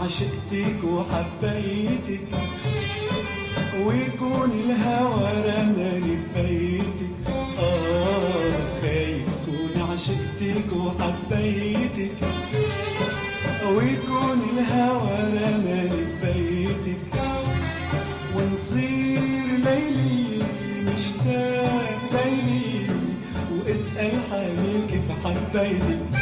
عشقتك وحبيتك، ويكون الهوى رماني ببيتك. خايف كون عشقتك وحبيتك، ويكون الهوى رماني ببيتك، ونصير ليلي مشتاق ليلي، واسأل حالي كيف حبيتك.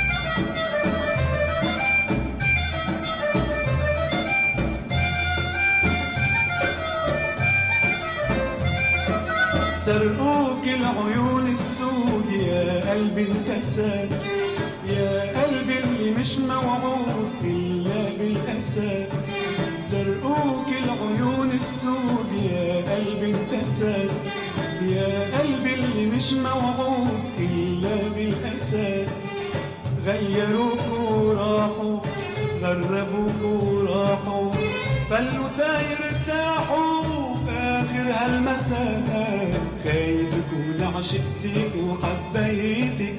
سرقوك العيون السود يا قلبي انكسر، يا قلبي اللي مش موعود إلا بالأسى. سرقوك العيون السود يا قلبي انكسر، يا قلبي اللي مش موعود إلا بالأسى. غيروك وراحوا، غربوك وراحوا، فلوا تايرتاحوا آخر هالمساء. خايف كون عشقتك وحبيتك،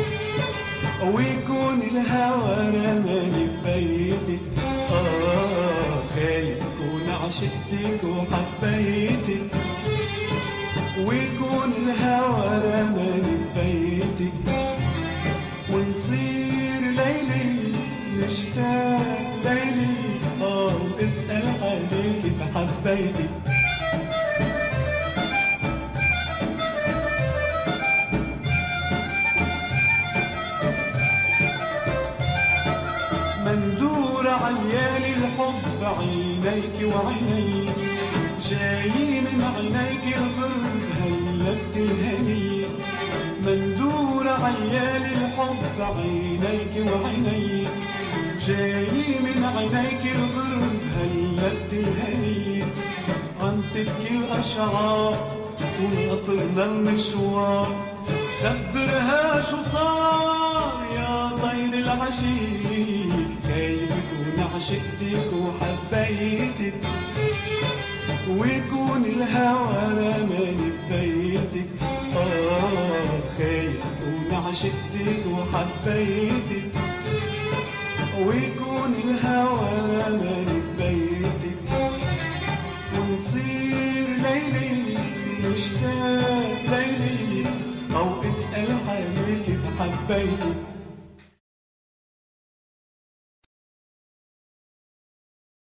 ويكون الهوى رماني ببيتك. خايف كون عشقتك وحبيتك، ويكون الهوى رماني ببيتك، ونصير ليلي نشتاق ليلي. اسأل حالي كيف حبيتك. مندور عاليالي الحب عينيك وعيني، جاي من عينيك الغرب هلفت الهني. مندور عاليالي الحب عينيك وعيني، جاي من عينيك الغرب هلفت الهني. عم تبكي الأشعار ونقطرنا المشوار، خبرها شو صار يا طير العشيق. كيف كون عشقتك وحبيتك، ويكون الهوى رماني ببيتك. خايف كون عشقتك وحبيتك، ويكون الهوى رماني ببيتك، ونصير ليلي مشتاق ليلي. اسأل حالي كيف حبيتك.